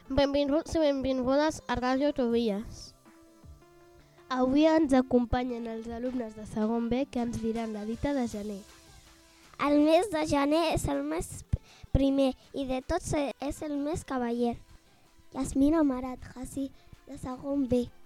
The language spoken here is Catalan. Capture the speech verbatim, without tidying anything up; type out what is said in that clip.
Benvinguts i benvingudes a Ràdio Tobies. Avui ens acompanyen els alumnes de segon B que ens diran la dita de gener. El mes de gener és el mes primer i de tots és el més cavaller. Yasmina Marat Hassi, de segon B.